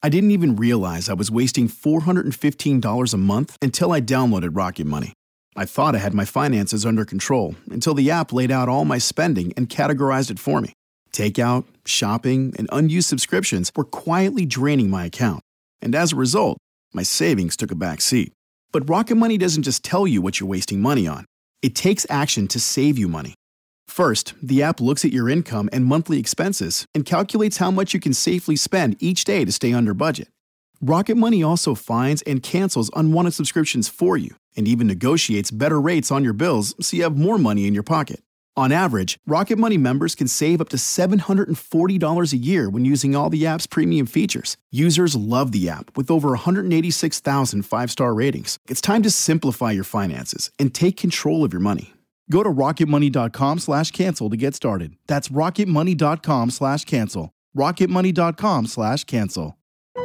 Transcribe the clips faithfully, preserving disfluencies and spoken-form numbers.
I didn't even realize I was wasting four hundred fifteen dollars a month until I downloaded Rocket Money. I thought I had my finances under control until the app laid out all my spending and categorized it for me. Takeout, shopping, and unused subscriptions were quietly draining my account. And as a result, my savings took a back seat. But Rocket Money doesn't just tell you what you're wasting money on. It takes action to save you money. First, the app looks at your income and monthly expenses and calculates how much you can safely spend each day to stay under budget. Rocket Money also finds and cancels unwanted subscriptions for you and even negotiates better rates on your bills so you have more money in your pocket. On average, Rocket Money members can save up to seven hundred forty dollars a year when using all the app's premium features. Users love the app with over one hundred eighty-six thousand five-star ratings. It's time to simplify your finances and take control of your money. Go to rocketmoney.com slash cancel to get started. That's rocketmoney.com slash cancel. rocketmoney.com slash cancel.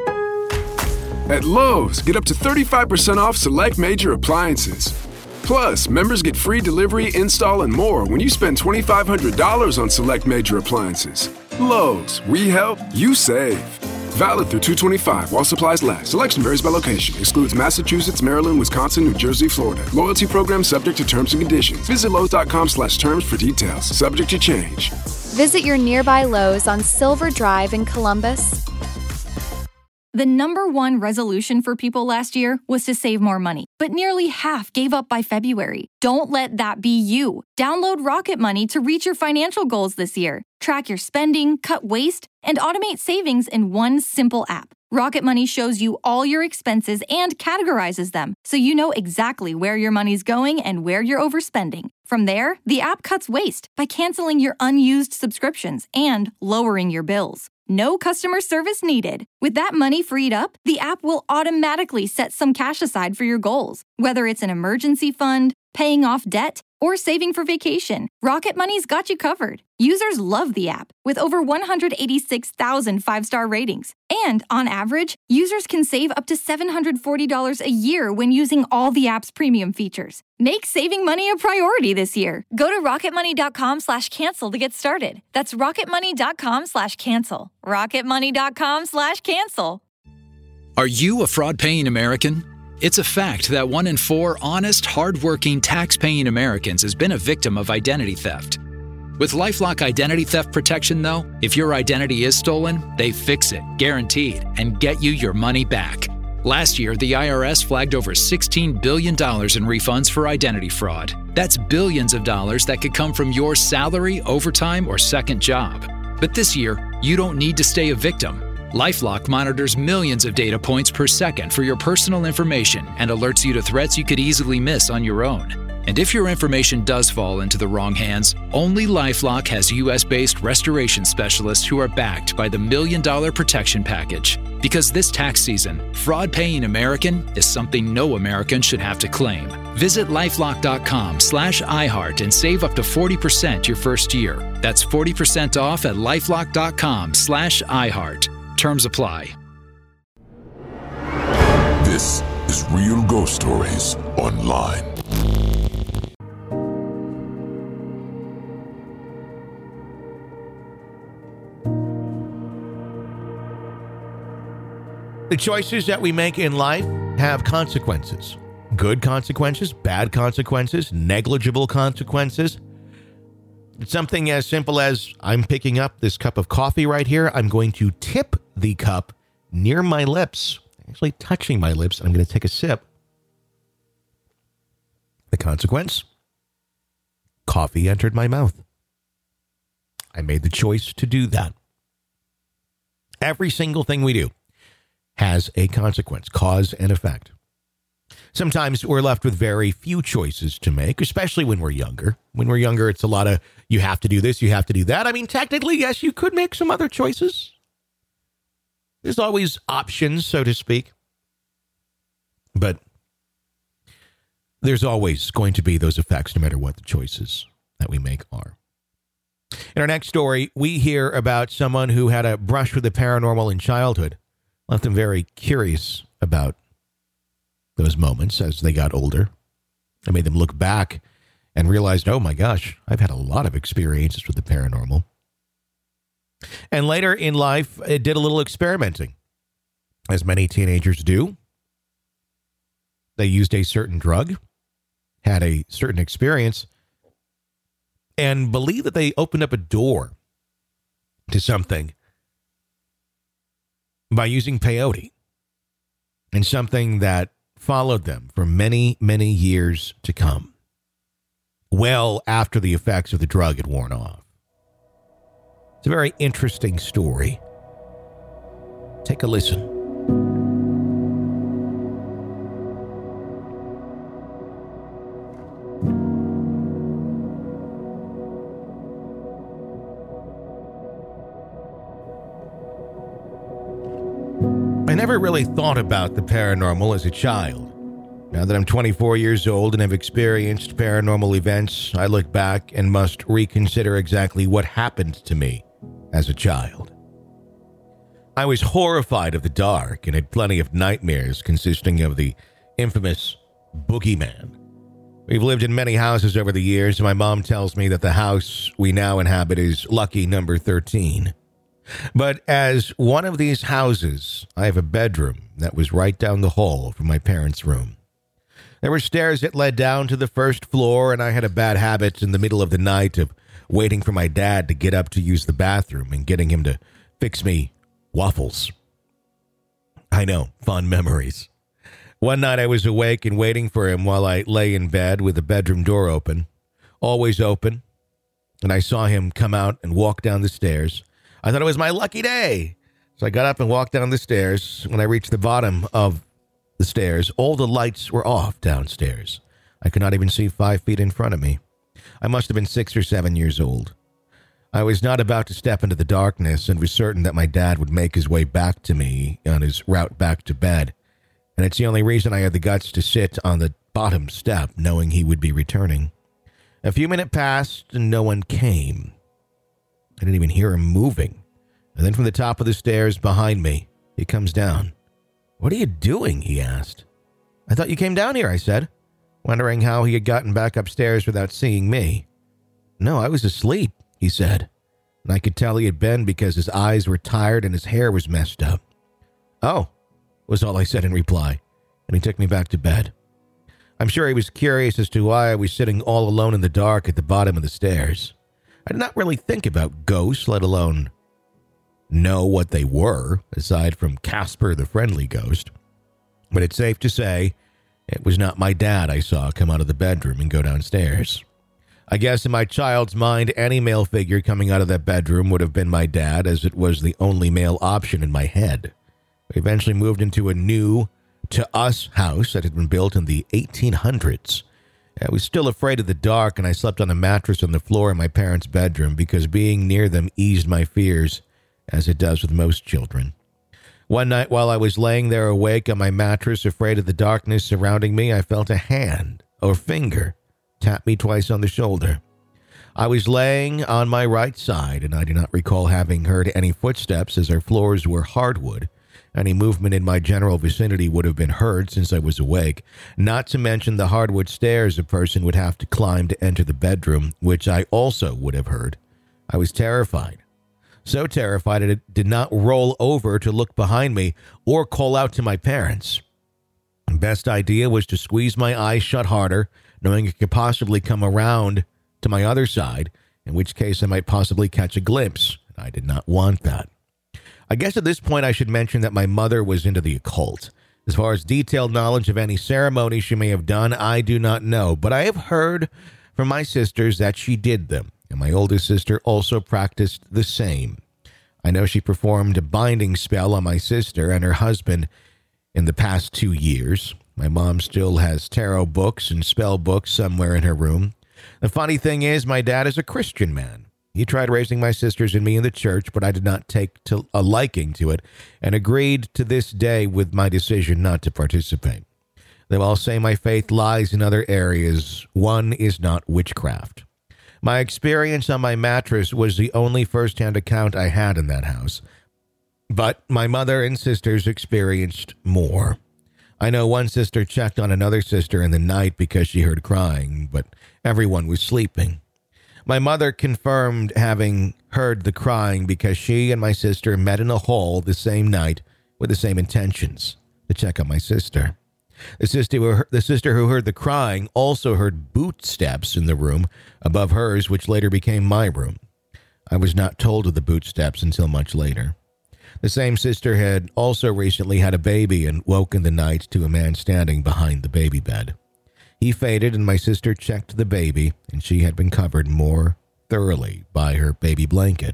At Lowe's, get up to thirty-five percent off select major appliances. Plus, members get free delivery, install, and more when you spend twenty-five hundred dollars on select major appliances. Lowe's, we help, you save. Valid through two twenty-five while supplies last. Selection varies by location. Excludes Massachusetts, Maryland, Wisconsin, New Jersey, Florida. Loyalty program subject to terms and conditions. Visit Lowe's.com slash terms for details. Subject to change. Visit your nearby Lowe's on Silver Drive in Columbus. The number one resolution for people last year was to save more money, but nearly half gave up by February. Don't let that be you. Download Rocket Money to reach your financial goals this year. Track your spending, cut waste, and automate savings in one simple app. Rocket Money shows you all your expenses and categorizes them, so you know exactly where your money's going and where you're overspending. From there, the app cuts waste by canceling your unused subscriptions and lowering your bills. No customer service needed. With that money freed up, the app will automatically set some cash aside for your goals, whether it's an emergency fund, paying off debt, or saving for vacation. Rocket Money's got you covered. Users love the app with over one hundred eighty-six thousand five-star ratings. And on average, users can save up to seven hundred forty dollars a year when using all the app's premium features. Make saving money a priority this year. Go to rocketmoney.com slash cancel to get started. That's rocketmoney.com slash cancel. rocketmoney.com slash cancel. Are you a fraud-paying American? It's a fact that one in four honest, hard-working, tax-paying Americans has been a victim of identity theft. With LifeLock Identity Theft Protection, though, if your identity is stolen, they fix it, guaranteed, and get you your money back. Last year, the I R S flagged over sixteen billion dollars in refunds for identity fraud. That's billions of dollars that could come from your salary, overtime, or second job. But this year, you don't need to stay a victim. LifeLock monitors millions of data points per second for your personal information and alerts you to threats you could easily miss on your own. And if your information does fall into the wrong hands, only LifeLock has U S-based restoration specialists who are backed by the Million Dollar Protection Package. Because this tax season, fraud-paying American is something no American should have to claim. Visit lifelock.com slash iHeart and save up to forty percent your first year. That's forty percent off at lifelock.com slash iHeart. Terms apply. This is Real Ghost Stories Online. The choices that we make in life have consequences. Good consequences, bad consequences, negligible consequences. It's something as simple as I'm picking up this cup of coffee right here. I'm going to tip the cup near my lips, actually touching my lips. I'm going to take a sip. The consequence? Coffee entered my mouth. I made the choice to do that. Every single thing we do has a consequence, cause and effect. Sometimes we're left with very few choices to make, especially when we're younger. When we're younger, it's a lot of, you have to do this, you have to do that. I mean, technically, yes, you could make some other choices. There's always options, so to speak. But there's always going to be those effects, no matter what the choices that we make are. In our next story, we hear about someone who had a brush with the paranormal in childhood, left them very curious about those moments as they got older. It made them look back and realized, oh my gosh, I've had a lot of experiences with the paranormal. And later in life, it did a little experimenting. as many teenagers do. They used a certain drug, had a certain experience, and believed that they opened up a door to something by using peyote, and something that followed them for many, many years to come, well after the effects of the drug had worn off. It's a very interesting story. Take a listen. I never really thought about the paranormal as a child. Now that I'm twenty-four years old and have experienced paranormal events, I look back and must reconsider exactly what happened to me as a child. I was horrified of the dark and had plenty of nightmares consisting of the infamous boogeyman. We've lived in many houses over the years, and my mom tells me that the house we now inhabit is lucky number thirteen. But as one of these houses, I have a bedroom that was right down the hall from my parents' room. There were stairs that led down to the first floor, and I had a bad habit in the middle of the night of waiting for my dad to get up to use the bathroom and getting him to fix me waffles. I know, fond memories. One night I was awake and waiting for him while I lay in bed with the bedroom door open, always open, and I saw him come out and walk down the stairs. I thought it was my lucky day. So I got up and walked down the stairs. When I reached the bottom of the stairs, all the lights were off downstairs. I could not even see five feet in front of me. I must have been six or seven years old. I was not about to step into the darkness and was certain that my dad would make his way back to me on his route back to bed. And it's the only reason I had the guts to sit on the bottom step, knowing he would be returning. A few minutes passed and no one came. I didn't even hear him moving. And then from the top of the stairs behind me, he comes down. "What are you doing?" he asked. "I thought you came down here," I said, wondering how he had gotten back upstairs without seeing me. "No, I was asleep," he said. And I could tell he had been because his eyes were tired and his hair was messed up. "Oh," was all I said in reply, and he took me back to bed. I'm sure he was curious as to why I was sitting all alone in the dark at the bottom of the stairs. I did not really think about ghosts, let alone know what they were, aside from Casper the Friendly Ghost. But it's safe to say it was not my dad I saw come out of the bedroom and go downstairs. I guess in my child's mind, any male figure coming out of that bedroom would have been my dad, as it was the only male option in my head. We eventually moved into a new, to us house that had been built in the eighteen hundreds. I was still afraid of the dark, and I slept on a mattress on the floor in my parents' bedroom because being near them eased my fears, as it does with most children. One night while I was laying there awake on my mattress, afraid of the darkness surrounding me, I felt a hand or finger tap me twice on the shoulder. I was laying on my right side, and I do not recall having heard any footsteps as our floors were hardwood. Any movement in my general vicinity would have been heard since I was awake, not to mention the hardwood stairs a person would have to climb to enter the bedroom, which I also would have heard. I was terrified. So terrified that it did not roll over to look behind me or call out to my parents. The best idea was to squeeze my eyes shut harder, knowing it could possibly come around to my other side, in which case I might possibly catch a glimpse. I did not want that. I guess at this point I should mention that my mother was into the occult. As far as detailed knowledge of any ceremony she may have done, I do not know, but I have heard from my sisters that she did them, and my oldest sister also practiced the same. I know she performed a binding spell on my sister and her husband in the past two years. My mom still has tarot books and spell books somewhere in her room. The funny thing is, my dad is a Christian man. He tried raising my sisters and me in the church, but I did not take to a liking to it and agreed to this day with my decision not to participate. They all say my faith lies in other areas. One is not witchcraft. My experience on my mattress was the only first-hand account I had in that house, but my mother and sisters experienced more. I know one sister checked on another sister in the night because she heard crying, but everyone was sleeping. My mother confirmed having heard the crying because she and my sister met in a hall the same night with the same intentions, to check on my sister. The sister, who, the sister who heard the crying also heard boot steps in the room above hers, which later became my room. I was not told of the boot steps until much later. The same sister had also recently had a baby and woke in the night to a man standing behind the baby bed. He faded, and my sister checked the baby, and she had been covered more thoroughly by her baby blanket.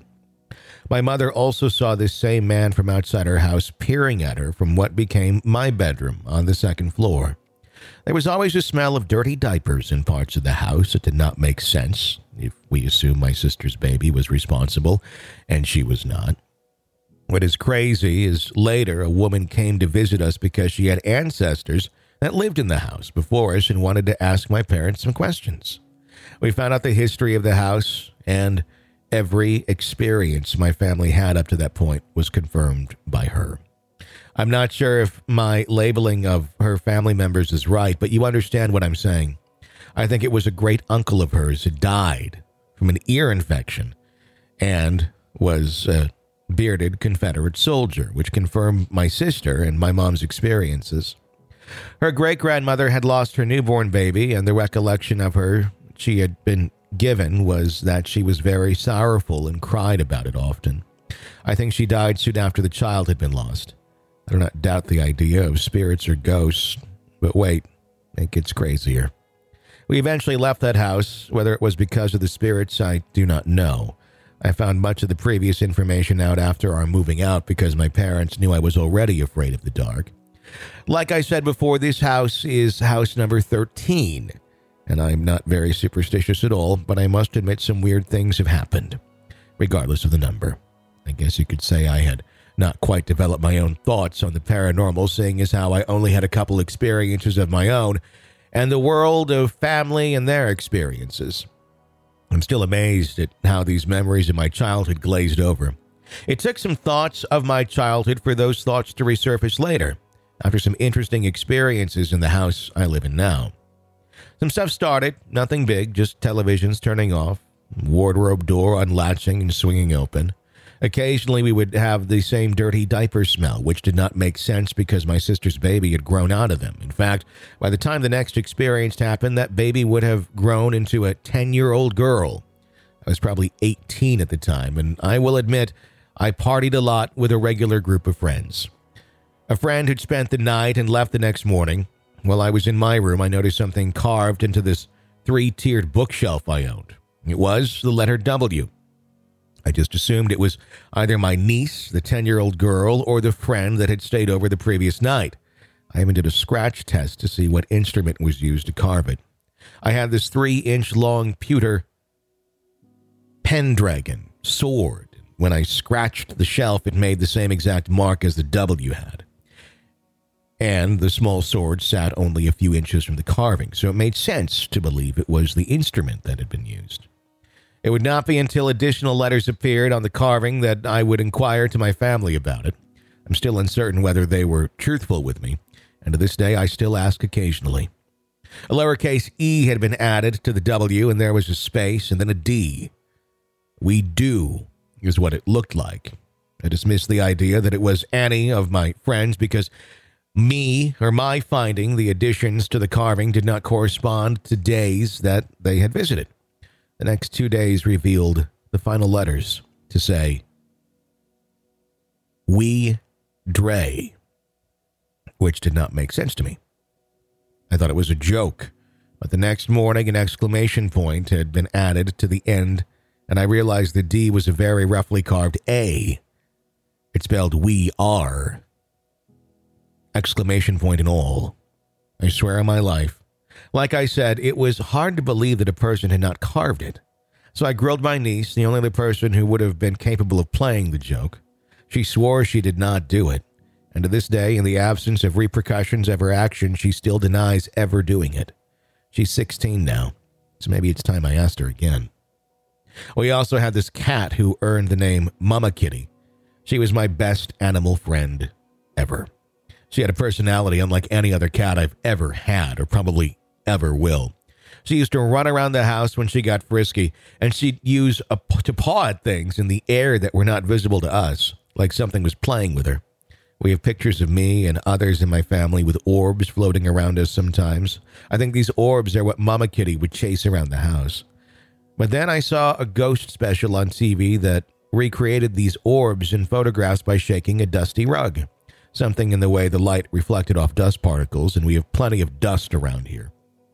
My mother also saw this same man from outside her house peering at her from what became my bedroom on the second floor. There was always a smell of dirty diapers in parts of the house. It did not make sense if we assume my sister's baby was responsible, and she was not. What is crazy is later a woman came to visit us because she had ancestors that lived in the house before us and wanted to ask my parents some questions. We found out the history of the house, and every experience my family had up to that point was confirmed by her. I'm not sure if my labeling of her family members is right, but you understand what I'm saying. I think it was a great uncle of hers who died from an ear infection and was a bearded Confederate soldier, which confirmed my sister and my mom's experiences. Her great-grandmother had lost her newborn baby, and the recollection of her she had been given was that she was very sorrowful and cried about it often. I think she died soon after the child had been lost. I do not doubt the idea of spirits or ghosts, but wait, it gets crazier. We eventually left that house. Whether it was because of the spirits, I do not know. I found much of the previous information out after our moving out because my parents knew I was already afraid of the dark. Like I said before, this house is house number thirteen, and I'm not very superstitious at all, but I must admit some weird things have happened, regardless of the number. I guess you could say I had not quite developed my own thoughts on the paranormal, seeing as how I only had a couple experiences of my own, and the world of family and their experiences. I'm still amazed at how these memories of my childhood glazed over. It took some thoughts of my childhood for those thoughts to resurface later, after some interesting experiences in the house I live in now. Some stuff started, nothing big, just televisions turning off, wardrobe door unlatching and swinging open. Occasionally we would have the same dirty diaper smell, which did not make sense because my sister's baby had grown out of them. In fact, by the time the next experience happened, that baby would have grown into a ten-year-old girl. I was probably eighteen at the time, and I will admit I partied a lot with a regular group of friends. A friend had spent the night and left the next morning. While I was in my room, I noticed something carved into this three-tiered bookshelf I owned. It was the letter W. I just assumed it was either my niece, the ten-year-old girl, or the friend that had stayed over the previous night. I even did a scratch test to see what instrument was used to carve it. I had this three-inch long pewter Pendragon sword. When I scratched the shelf, it made the same exact mark as the W had. And the small sword sat only a few inches from the carving, so it made sense to believe it was the instrument that had been used. It would not be until additional letters appeared on the carving that I would inquire to my family about it. I'm still uncertain whether they were truthful with me, and to this day I still ask occasionally. A lowercase e had been added to the W, and there was a space and then a D. We do is what it looked like. I dismissed the idea that it was any of my friends because me or my finding the additions to the carving did not correspond to days that they had visited. The next two days revealed the final letters to say, We Dre, which did not make sense to me. I thought it was a joke, but the next morning an exclamation point had been added to the end, and I realized the D was a very roughly carved A. It spelled we are. Exclamation point and all. I swear on my life. Like I said, it was hard to believe that a person had not carved it. So I grilled my niece, the only other person who would have been capable of playing the joke. She swore she did not do it. And to this day, in the absence of repercussions of her action, she still denies ever doing it. She's sixteen now, so maybe it's time I asked her again. We also had this cat who earned the name Mama Kitty. She was my best animal friend ever. She had a personality unlike any other cat I've ever had, or probably ever will. She used to run around the house when she got frisky, and she'd use a, to paw at things in the air that were not visible to us, like something was playing with her. We have pictures of me and others in my family with orbs floating around us sometimes. I think these orbs are what Mama Kitty would chase around the house. But then I saw a ghost special on T V that recreated these orbs in photographs by shaking a dusty rug. Something in the way the light reflected off dust particles, and we have plenty of dust around here.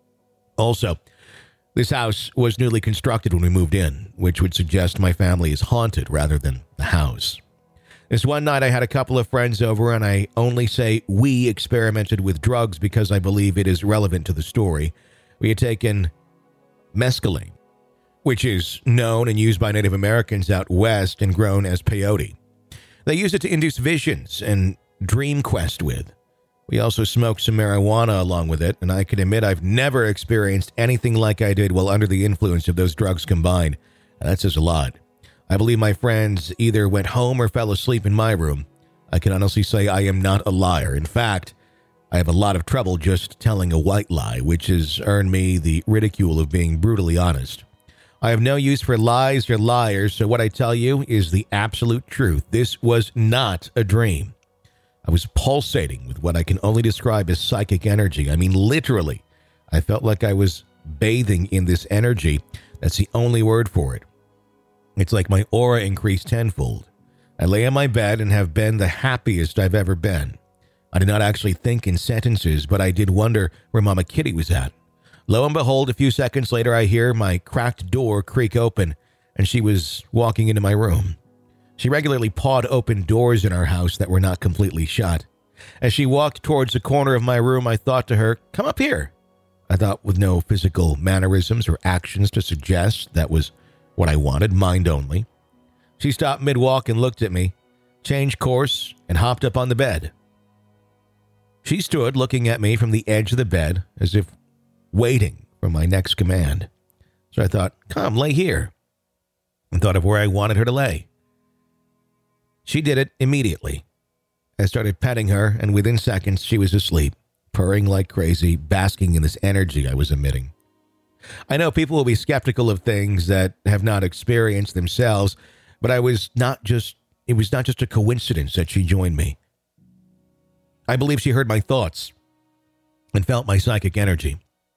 Also, this house was newly constructed when we moved in, which would suggest my family is haunted rather than the house. This one night I had a couple of friends over, and I only say we experimented with drugs because I believe it is relevant to the story. We had taken mescaline, which is known and used by Native Americans out west and grown as peyote. They used it to induce visions and dream quest with. We also smoked some marijuana along with it, and I can admit I've never experienced anything like I did while under the influence of those drugs combined. That says a lot. I believe my friends either went home or fell asleep in my room. I can honestly say I am not a liar. In fact, I have a lot of trouble just telling a white lie, which has earned me the ridicule of being brutally honest. I have no use for lies or liars, so what I tell you is the absolute truth. This was not a dream. I was pulsating with what I can only describe as psychic energy. I mean, literally, I felt like I was bathing in this energy. That's the only word for it. It's like my aura increased tenfold. I lay in my bed and have been the happiest I've ever been. I did not actually think in sentences, but I did wonder where Mama Kitty was at. Lo and behold, a few seconds later, I hear my cracked door creak open, and she was walking into my room. She regularly pawed open doors in our house that were not completely shut. As she walked towards the corner of my room, I thought to her, "Come up here." I thought with no physical mannerisms or actions to suggest that was what I wanted, mind only. She stopped mid-walk and looked at me, changed course, and hopped up on the bed. She stood looking at me from the edge of the bed as if waiting for my next command. So I thought, "Come, lay here," and thought of where I wanted her to lay. She did it immediately. I started petting her, and within seconds she was asleep, purring like crazy, basking in this energy I was emitting. I know people will be skeptical of things that have not experienced themselves, but I was not just, it was not just a coincidence that she joined me. I believe she heard my thoughts and felt my psychic energy.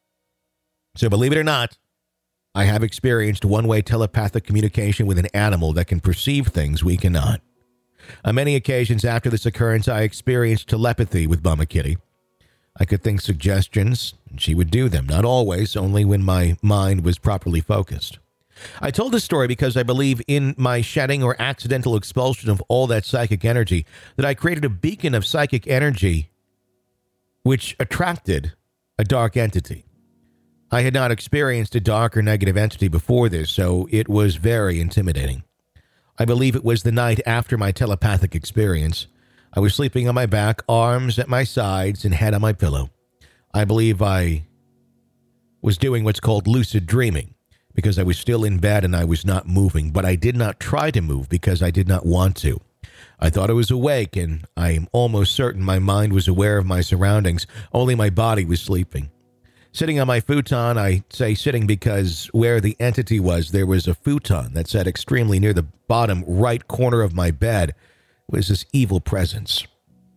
So believe it or not, I have experienced one-way telepathic communication with an animal that can perceive things we cannot. On many occasions after this occurrence, I experienced telepathy with Mama Kitty. I could think suggestions, and she would do them. Not always, only when my mind was properly focused. I told this story because I believe in my shedding or accidental expulsion of all that psychic energy, that I created a beacon of psychic energy which attracted a dark entity. I had not experienced a dark or negative entity before this, so it was very intimidating. I believe it was the night after my telepathic experience. I was sleeping on my back, arms at my sides, and head on my pillow. I believe I was doing what's called lucid dreaming because I was still in bed and I was not moving, but I did not try to move because I did not want to. I thought I was awake, and I am almost certain my mind was aware of my surroundings, only my body was sleeping. Sitting on my futon, I say sitting because where the entity was, there was a futon that sat extremely near the bottom right corner of my bed. Was this evil presence.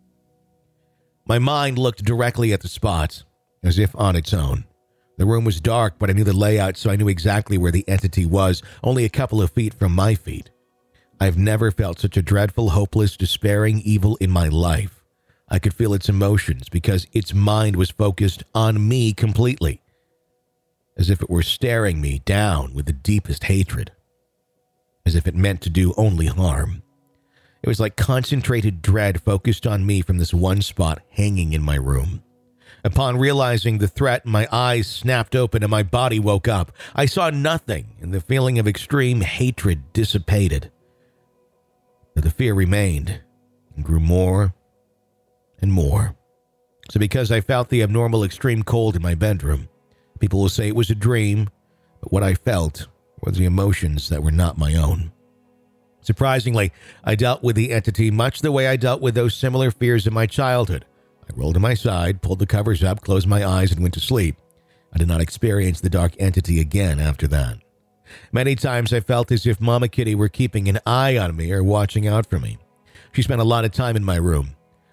My mind looked directly at the spot, as if on its own. The room was dark, but I knew the layout, so I knew exactly where the entity was, only a couple of feet from my feet. I've never felt such a dreadful, hopeless, despairing evil in my life. I could feel its emotions because its mind was focused on me completely, as if it were staring me down with the deepest hatred, as if it meant to do only harm. It was like concentrated dread focused on me from this one spot hanging in my room. Upon realizing the threat, my eyes snapped open and my body woke up. I saw nothing, and the feeling of extreme hatred dissipated. But the fear remained and grew more and more. So because I felt the abnormal extreme cold in my bedroom, people will say it was a dream, but what I felt were the emotions that were not my own. Surprisingly, I dealt with the entity much the way I dealt with those similar fears in my childhood. I rolled to my side, pulled the covers up, closed my eyes, and went to sleep. I did not experience the dark entity again after that. Many times I felt as if Mama Kitty were keeping an eye on me or watching out for me. She spent a lot of time in my room.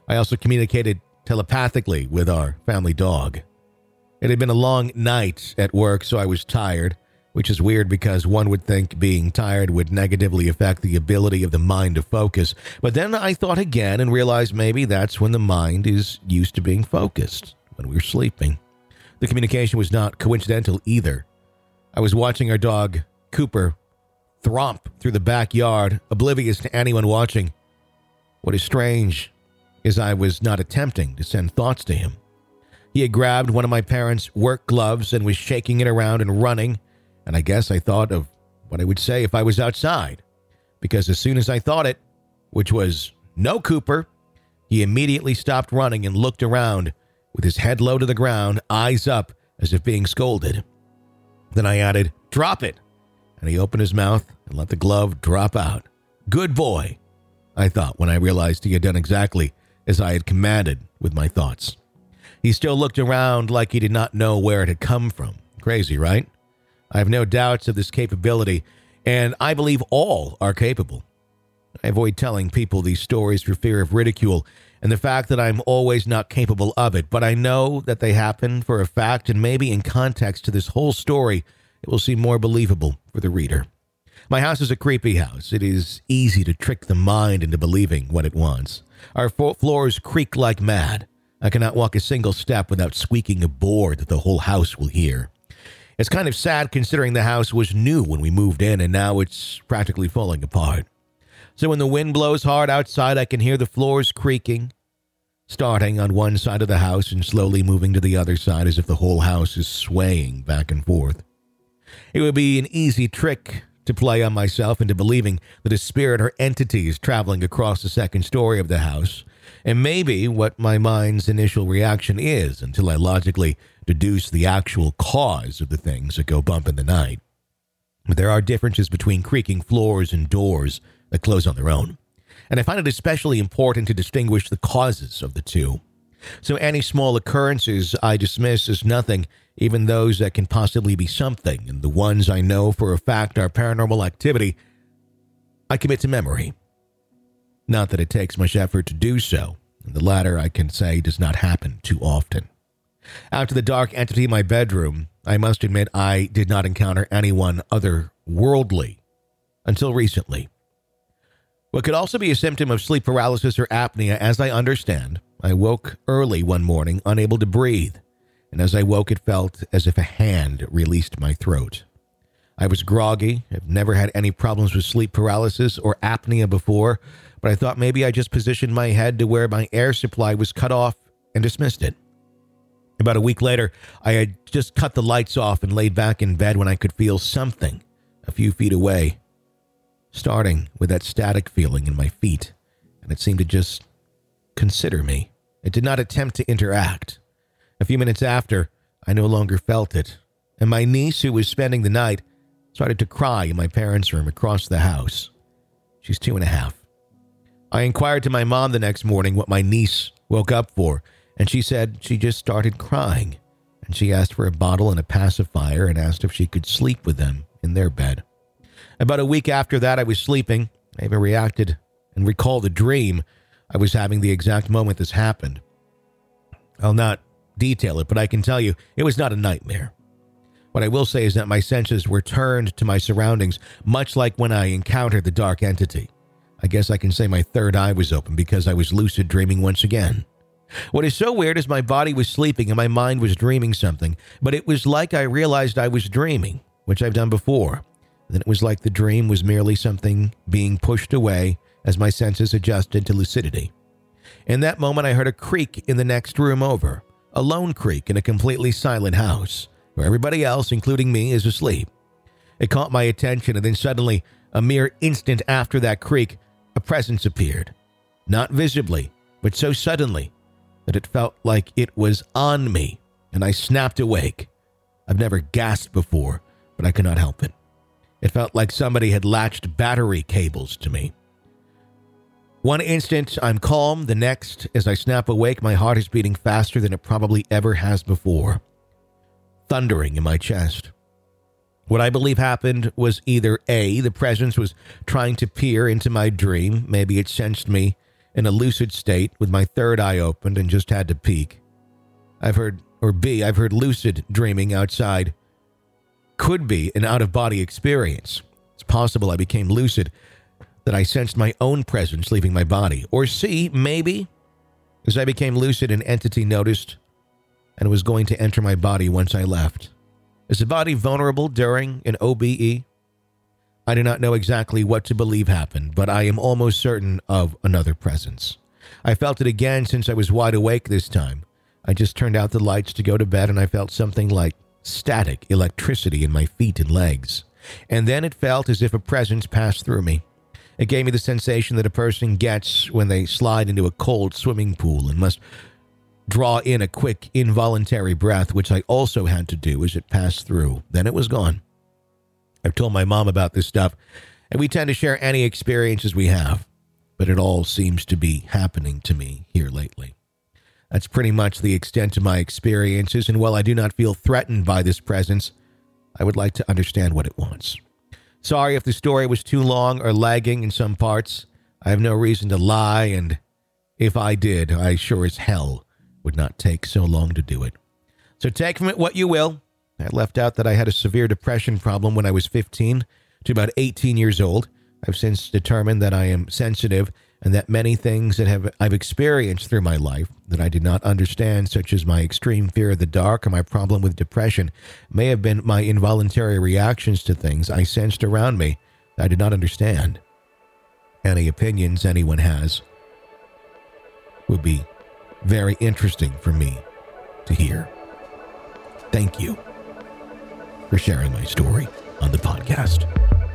I also communicated telepathically with our family dog. It had been a long night at work, so I was tired, which is weird because one would think being tired would negatively affect the ability of the mind to focus. But then I thought again and realized maybe that's when the mind is used to being focused, when we were sleeping. The communication was not coincidental either. I was watching our dog, Cooper, thromp through the backyard, oblivious to anyone watching. What is strange is I was not attempting to send thoughts to him. He had grabbed one of my parents' work gloves and was shaking it around and running, and I guess I thought of what I would say if I was outside, because as soon as I thought it, which was, "No, Cooper," he immediately stopped running and looked around with his head low to the ground, eyes up as if being scolded. Then I added, "Drop it," and he opened his mouth and let the glove drop out. "Good boy," I thought when I realized he had done exactly as I had commanded with my thoughts. He still looked around like he did not know where it had come from. Crazy, right? I have no doubts of this capability, and I believe all are capable. I avoid telling people these stories for fear of ridicule and the fact that I'm always not capable of it, but I know that they happen for a fact, and maybe in context to this whole story, it will seem more believable for the reader. My house is a creepy house. It is easy to trick the mind into believing what it wants. Our floors creak like mad. I cannot walk a single step without squeaking a board that the whole house will hear. It's kind of sad considering the house was new when we moved in, and now it's practically falling apart. So when the wind blows hard outside, I can hear the floors creaking, starting on one side of the house and slowly moving to the other side as if the whole house is swaying back and forth. It would be an easy trick to play on myself into believing that a spirit or entity is traveling across the second story of the house, and maybe what my mind's initial reaction is until I logically deduce the actual cause of the things that go bump in the night. But there are differences between creaking floors and doors that close on their own, and I find it especially important to distinguish the causes of the two. So any small occurrences I dismiss as nothing, even those that can possibly be something, and the ones I know for a fact are paranormal activity, I commit to memory. Not that it takes much effort to do so, and the latter I can say does not happen too often. After the dark entity in my bedroom, I must admit I did not encounter anyone otherworldly until recently. What could also be a symptom of sleep paralysis or apnea, as I understand, I woke early one morning unable to breathe, and as I woke it felt as if a hand released my throat. I was groggy. I've never had any problems with sleep paralysis or apnea before, but I thought maybe I just positioned my head to where my air supply was cut off and dismissed it. About a week later, I had just cut the lights off and laid back in bed when I could feel something a few feet away, starting with that static feeling in my feet, and it seemed to just consider me. It did not attempt to interact. A few minutes after, I no longer felt it, and my niece, who was spending the night, started to cry in my parents' room across the house. She's two and a half. I inquired to my mom the next morning what my niece woke up for, and she said she just started crying, and she asked for a bottle and a pacifier and asked if she could sleep with them in their bed. About a week after that, I was sleeping. I even reacted and recalled a dream I was having the exact moment this happened. I'll not detail it, but I can tell you it was not a nightmare. What I will say is that my senses were turned to my surroundings, much like when I encountered the dark entity. I guess I can say my third eye was open because I was lucid dreaming once again. What is so weird is my body was sleeping and my mind was dreaming something, but it was like I realized I was dreaming, which I've done before. Then it was like the dream was merely something being pushed away as my senses adjusted to lucidity. In that moment, I heard a creak in the next room over, a lone creak in a completely silent house, where everybody else, including me, is asleep. It caught my attention, and then suddenly, a mere instant after that creak, a presence appeared. Not visibly, but so suddenly that it felt like it was on me, and I snapped awake. I've never gasped before, but I could not help it. It felt like somebody had latched battery cables to me. One instant, I'm calm. The next, as I snap awake, my heart is beating faster than it probably ever has before, thundering in my chest. What I believe happened was either A, the presence was trying to peer into my dream, maybe it sensed me in a lucid state with my third eye opened and just had to peek. I've heard, or B, I've heard lucid dreaming outside could be an out-of-body experience. It's possible I became lucid, that I sensed my own presence leaving my body. Or C, maybe, as I became lucid, an entity noticed and was going to enter my body once I left. Is the body vulnerable during an O B E? I do not know exactly what to believe happened, but I am almost certain of another presence. I felt it again since I was wide awake this time. I just turned out the lights to go to bed and I felt something like static electricity in my feet and legs. And then it felt as if a presence passed through me. It gave me the sensation that a person gets when they slide into a cold swimming pool and must draw in a quick, involuntary breath, which I also had to do as it passed through. Then it was gone. I've told my mom about this stuff, and we tend to share any experiences we have, but it all seems to be happening to me here lately. That's pretty much the extent of my experiences, and while I do not feel threatened by this presence, I would like to understand what it wants. Sorry if the story was too long or lagging in some parts. I have no reason to lie, and if I did, I sure as hell would not take so long to do it. So take from it what you will. I left out that I had a severe depression problem when I was fifteen to about eighteen years old. I've since determined that I am sensitive and that many things that have I've experienced through my life that I did not understand, such as my extreme fear of the dark or my problem with depression, may have been my involuntary reactions to things I sensed around me that I did not understand. Any opinions anyone has would be very interesting for me to hear. Thank you for sharing my story on the podcast.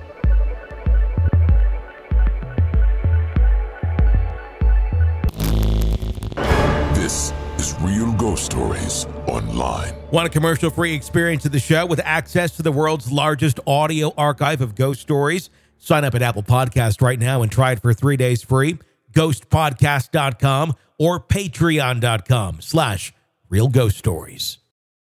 This is Real Ghost Stories Online. Want a commercial-free experience of the show with access to the world's largest audio archive of ghost stories? Sign up at Apple Podcast right now and try it for three days free. ghost podcast dot com or patreon dot com slash real ghost stories.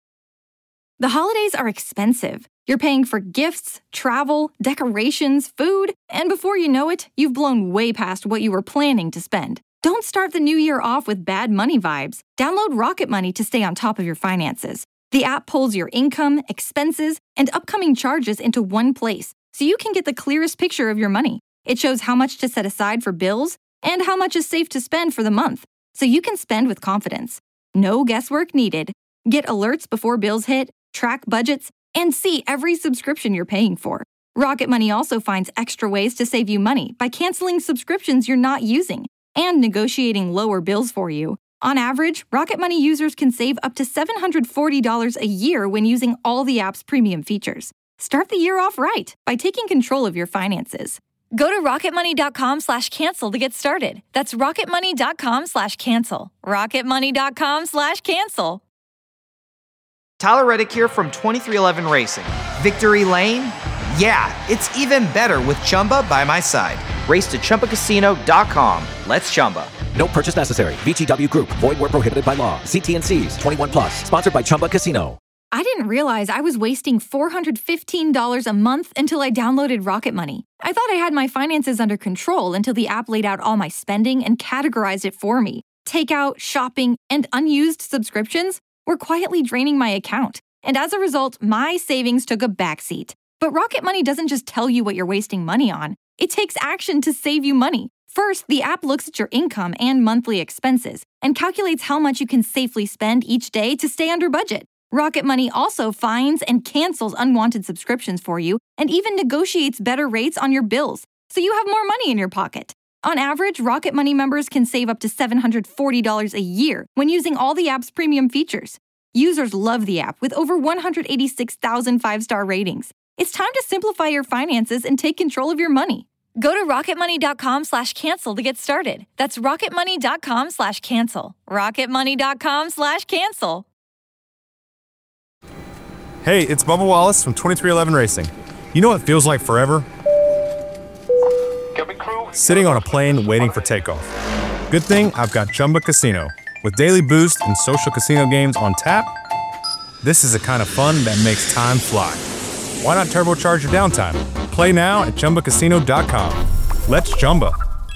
The holidays are expensive. You're paying for gifts, travel, decorations, food, and before you know it, you've blown way past what you were planning to spend. Don't start the new year off with bad money vibes. Download Rocket Money to stay on top of your finances. The app pulls your income, expenses, and upcoming charges into one place, so you can get the clearest picture of your money. It shows how much to set aside for bills and how much is safe to spend for the month, so you can spend with confidence. No guesswork needed. Get alerts before bills hit, track budgets, and see every subscription you're paying for. Rocket Money also finds extra ways to save you money by canceling subscriptions you're not using and negotiating lower bills for you. On average, Rocket Money users can save up to seven hundred forty dollars a year when using all the app's premium features. Start the year off right by taking control of your finances. Go to rocketmoney.com slash cancel to get started. That's rocketmoney.com slash cancel. rocketmoney.com slash cancel. Tyler Reddick here from twenty-three eleven Racing. Victory Lane? Yeah, it's even better with Chumba by my side. Race to Chumba Casino dot com. Let's Chumba. No purchase necessary. V G W Group. Void where prohibited by law. See T and C's. twenty-one plus. Sponsored by Chumba Casino. I didn't realize I was wasting four hundred fifteen dollars a month until I downloaded Rocket Money. I thought I had my finances under control until the app laid out all my spending and categorized it for me. Takeout, shopping, and unused subscriptions were quietly draining my account. And as a result, my savings took a backseat. But Rocket Money doesn't just tell you what you're wasting money on. It takes action to save you money. First, the app looks at your income and monthly expenses and calculates how much you can safely spend each day to stay under budget. Rocket Money also finds and cancels unwanted subscriptions for you and even negotiates better rates on your bills, so you have more money in your pocket. On average, Rocket Money members can save up to seven hundred forty dollars a year when using all the app's premium features. Users love the app with over one hundred eighty-six thousand five-star ratings. It's time to simplify your finances and take control of your money. Go to rocketmoney.com slash cancel to get started. That's rocketmoney.com slash cancel. rocketmoney.com slash cancel. Hey, it's Bubba Wallace from twenty-three eleven Racing. You know what feels like forever? Sitting on a plane waiting for takeoff. Good thing I've got Chumba Casino. With daily boost and social casino games on tap, this is the kind of fun that makes time fly. Why not turbocharge your downtime? Play now at chumba casino dot com. Let's Chumba.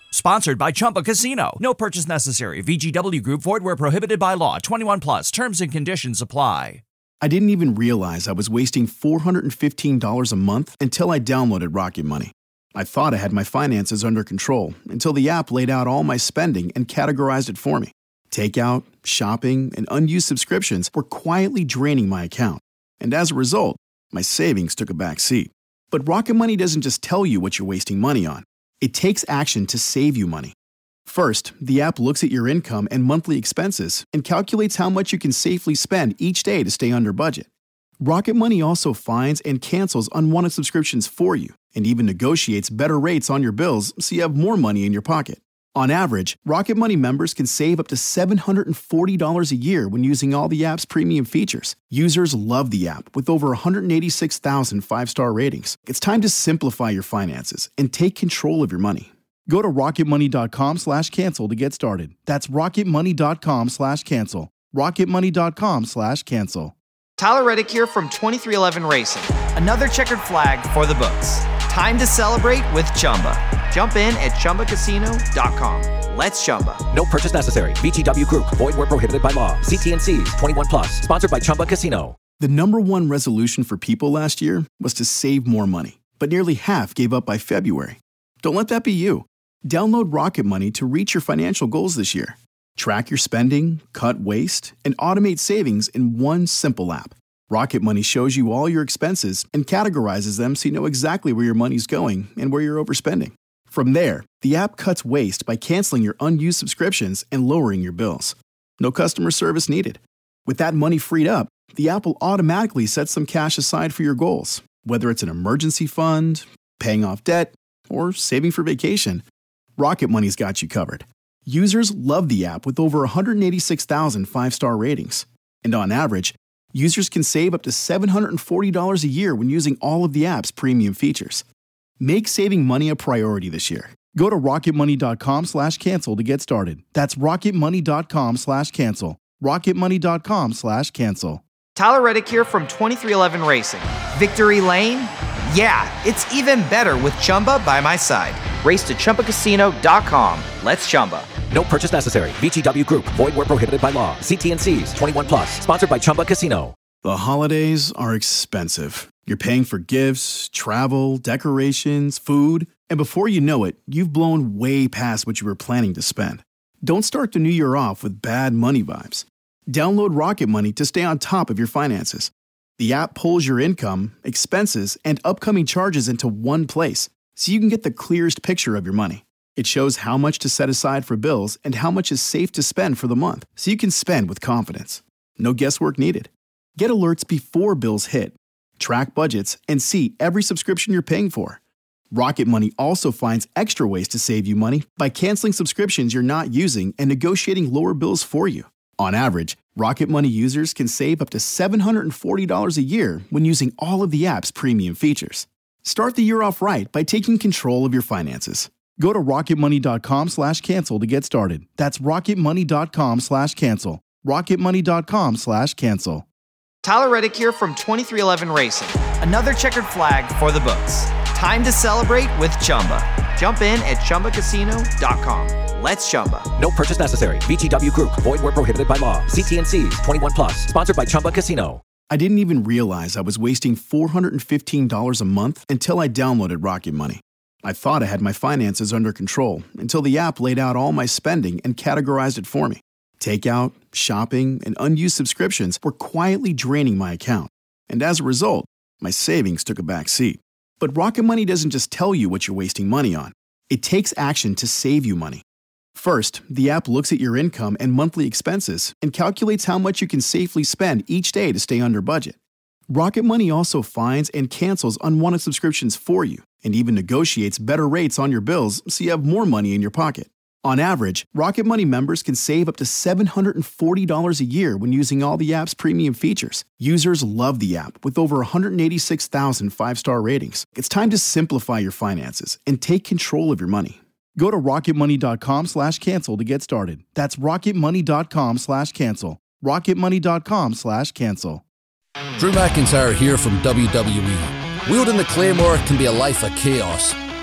Sponsored by Chumba Casino. No purchase necessary. V G W Group. Void where prohibited by law. twenty-one plus. Terms and conditions apply. I didn't even realize I was wasting four hundred fifteen dollars a month until I downloaded Rocket Money. I thought I had my finances under control until the app laid out all my spending and categorized it for me. Takeout, shopping, and unused subscriptions were quietly draining my account. And as a result, my savings took a back seat. But Rocket Money doesn't just tell you what you're wasting money on. It takes action to save you money. First, the app looks at your income and monthly expenses and calculates how much you can safely spend each day to stay under budget. Rocket Money also finds and cancels unwanted subscriptions for you and even negotiates better rates on your bills so you have more money in your pocket. On average, Rocket Money members can save up to seven hundred forty dollars a year when using all the app's premium features. Users love the app with over one hundred eighty-six thousand five-star ratings. It's time to simplify your finances and take control of your money. Go to rocketmoney.com slash cancel to get started. That's rocketmoney.com slash cancel. rocketmoney.com slash cancel. Tyler Reddick here from twenty-three eleven Racing. Another checkered flag for the books. Time to celebrate with Chumba. Jump in at chumba casino dot com. Let's Chumba. No purchase necessary. V G W Group. Void where prohibited by law. See T N Cs. twenty-one plus. Sponsored by Chumba Casino. The number one resolution for people last year was to save more money, but nearly half gave up by February. Don't let that be you. Download Rocket Money to reach your financial goals this year. Track your spending, cut waste, and automate savings in one simple app. Rocket Money shows you all your expenses and categorizes them so you know exactly where your money's going and where you're overspending. From there, the app cuts waste by canceling your unused subscriptions and lowering your bills. No customer service needed. With that money freed up, the app will automatically set some cash aside for your goals, whether it's an emergency fund, paying off debt, or saving for vacation. Rocket Money's got you covered. Users love the app with over one hundred eighty-six thousand five-star ratings. And on average, users can save up to seven hundred forty dollars a year when using all of the app's premium features. Make saving money a priority this year. Go to rocketmoney.com slash cancel to get started. That's rocketmoney.com slash cancel. rocketmoney.com slash cancel. Tyler Reddick here from twenty-three eleven Racing. Victory Lane? Yeah, it's even better with Chumba by my side. Race to chumba casino dot com. Let's Chumba. No purchase necessary. V G W Group. Void where prohibited by law. See T N Cs. twenty-one plus. Sponsored by Chumba Casino. The holidays are expensive. You're paying for gifts, travel, decorations, food, and before you know it, you've blown way past what you were planning to spend. Don't start the new year off with bad money vibes. Download Rocket Money to stay on top of your finances. The app pulls your income, expenses, and upcoming charges into one place, so you can get the clearest picture of your money. It shows how much to set aside for bills and how much is safe to spend for the month, so you can spend with confidence. No guesswork needed. Get alerts before bills hit, track budgets, and see every subscription you're paying for. Rocket Money also finds extra ways to save you money by canceling subscriptions you're not using and negotiating lower bills for you. On average, Rocket Money users can save up to seven hundred forty dollars a year when using all of the app's premium features. Start the year off right by taking control of your finances. Go to rocketmoney.com slash cancel to get started. That's rocketmoney.com slash cancel. rocketmoney.com slash cancel. Tyler Reddick here from twenty-three eleven Racing. Another checkered flag for the books. Time to celebrate with Chumba. Jump in at chumba casino dot com. Let's Chumba. No purchase necessary. V G W Group. Void where prohibited by law. See T N Cs. twenty-one plus. Sponsored by Chumba Casino. I didn't even realize I was wasting four hundred fifteen dollars a month until I downloaded Rocket Money. I thought I had my finances under control until the app laid out all my spending and categorized it for me. Takeout, shopping, and unused subscriptions were quietly draining my account. And as a result, my savings took a back seat. But Rocket Money doesn't just tell you what you're wasting money on. It takes action to save you money. First, the app looks at your income and monthly expenses and calculates how much you can safely spend each day to stay under budget. Rocket Money also finds and cancels unwanted subscriptions for you and even negotiates better rates on your bills so you have more money in your pocket. On average, Rocket Money members can save up to seven hundred forty dollars a year when using all the app's premium features. Users love the app with over one hundred eighty-six thousand five-star ratings. It's time to simplify your finances and take control of your money. Go to rocketmoney.com slash cancel to get started. That's rocketmoney.com slash cancel. rocketmoney.com slash cancel. Drew McIntyre here from W W E. Wielding the Claymore can be a life of chaos.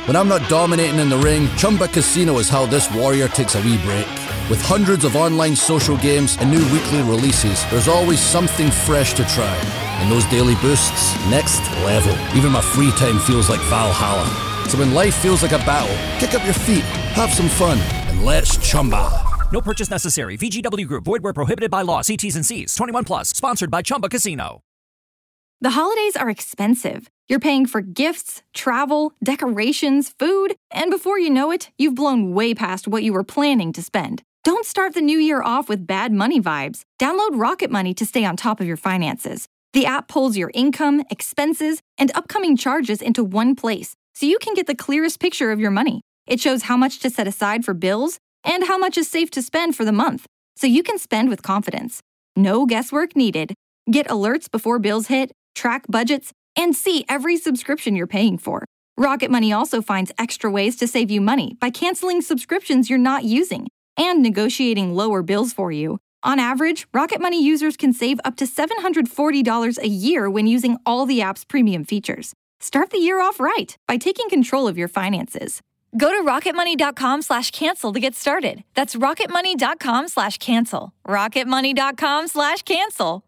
When I'm not dominating in the ring, Chumba Casino is how this warrior takes a wee break. With hundreds of online social games and new weekly releases, there's always something fresh to try. And those daily boosts, next level. Even my free time feels like Valhalla. So when life feels like a battle, kick up your feet, have some fun, and let's Chumba. No purchase necessary. V G W Group. Void where prohibited by law. See T's and C's. twenty-one plus. Sponsored by Chumba Casino. The holidays are expensive. You're paying for gifts, travel, decorations, food, and before you know it, you've blown way past what you were planning to spend. Don't start the new year off with bad money vibes. Download Rocket Money to stay on top of your finances. The app pulls your income, expenses, and upcoming charges into one place, so you can get the clearest picture of your money. It shows how much to set aside for bills and how much is safe to spend for the month, so you can spend with confidence. No guesswork needed. Get alerts before bills hit, track budgets, and see every subscription you're paying for. Rocket Money also finds extra ways to save you money by canceling subscriptions you're not using and negotiating lower bills for you. On average, Rocket Money users can save up to seven hundred forty dollars a year when using all the app's premium features. Start the year off right by taking control of your finances. Go to rocketmoney.com slash cancel to get started. That's rocketmoney.com slash cancel. rocketmoney.com slash cancel.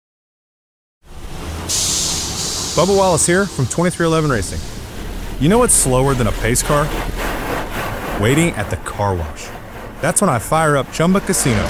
Bubba Wallace here from twenty-three eleven Racing. You know what's slower than a pace car? Waiting at the car wash. That's when I fire up Chumba Casino.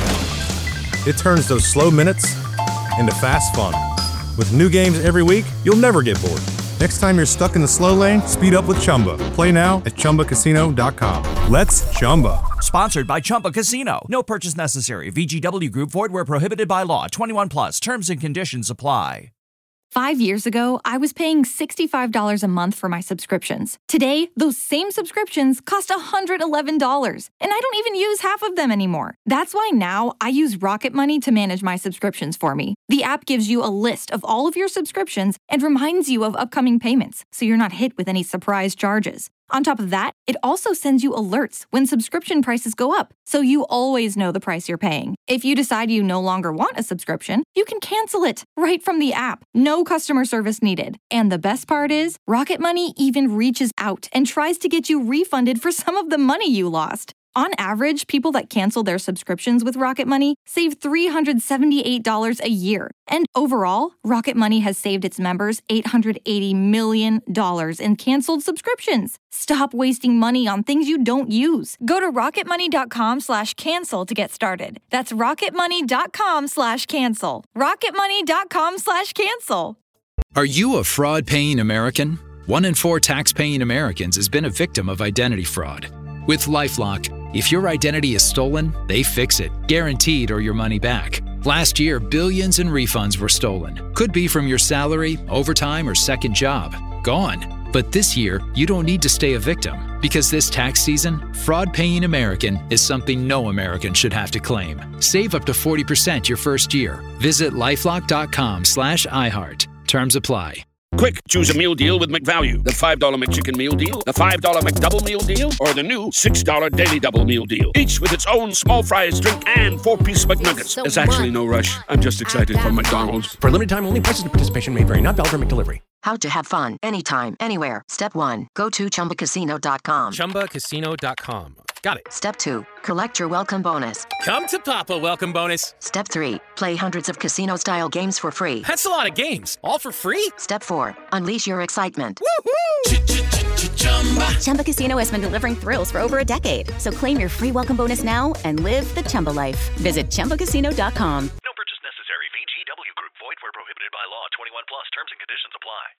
It turns those slow minutes into fast fun. With new games every week, you'll never get bored. Next time you're stuck in the slow lane, speed up with Chumba. Play now at chumba casino dot com. Let's Chumba. Sponsored by Chumba Casino. No purchase necessary. V G W Group. Void where prohibited by law. twenty-one plus. Terms and conditions apply. Five years ago, I was paying sixty-five dollars a month for my subscriptions. Today, those same subscriptions cost one hundred eleven dollars, and I don't even use half of them anymore. That's why now I use Rocket Money to manage my subscriptions for me. The app gives you a list of all of your subscriptions and reminds you of upcoming payments, so you're not hit with any surprise charges. On top of that, it also sends you alerts when subscription prices go up, so you always know the price you're paying. If you decide you no longer want a subscription, you can cancel it right from the app. No customer service needed. And the best part is, Rocket Money even reaches out and tries to get you refunded for some of the money you lost. On average, people that cancel their subscriptions with Rocket Money save three hundred seventy-eight dollars a year. And overall, Rocket Money has saved its members eight hundred eighty million dollars in canceled subscriptions. Stop wasting money on things you don't use. Go to rocketmoney.com slash cancel to get started. That's rocketmoney.com slash cancel. rocketmoney.com slash cancel. Are you a fraud-paying American? One in four tax-paying Americans has been a victim of identity fraud. With LifeLock, if your identity is stolen, they fix it, guaranteed or your money back. Last year, billions in refunds were stolen. Could be from your salary, overtime, or second job. Gone. But this year, you don't need to stay a victim, because this tax season, fraud-paying American is something no American should have to claim. Save up to forty percent your first year. Visit lifelock.com slash iHeart. Terms apply. Quick, choose a meal deal with McValue. The five dollar McChicken Meal Deal, the five dollar McDouble Meal Deal, or the new six dollar Daily Double Meal Deal. Each with its own small fries, drink, and four-piece McNuggets. There's actually no rush. I'm just excited for McDonald's. For limited time only, prices and participation may vary. Not valid for McDelivery. How to have fun anytime, anywhere. Step one, go to chumba casino dot com. chumba casino dot com. Got it. Step two, collect your welcome bonus. Come to Papa welcome bonus. Step three, play hundreds of casino-style games for free. That's a lot of games. All for free? Step four, unleash your excitement. Woohoo! Chumba Casino has been delivering thrills for over a decade. So claim your free welcome bonus now and live the Chumba life. Visit chumba casino dot com. No purchase necessary. V G W Group. Void where prohibited by law. twenty-one plus. Terms and conditions apply.